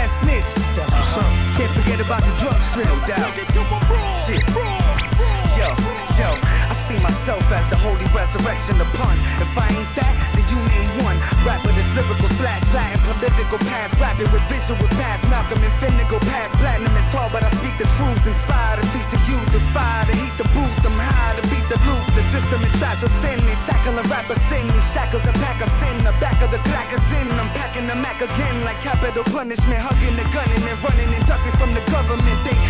ass snitch. That's what's up. Can't forget about the drug strips. No doubt. Shit. Yo, I see myself as the holy resurrection, the pun. If I ain't that, then you name one. Rapper that's lyrical slash Latin, political past, rapping with visuals past Malcolm and Finnegan past platinum. It's hard, but I speak the truth. Inspire to teach the youth, the fire to heat the booth. I'm high to beat the loop. The system and trash of sin. They tackling rappers sin. These shackles and pack us in. The back of the crackers in. I'm packing the Mac again like capital punishment.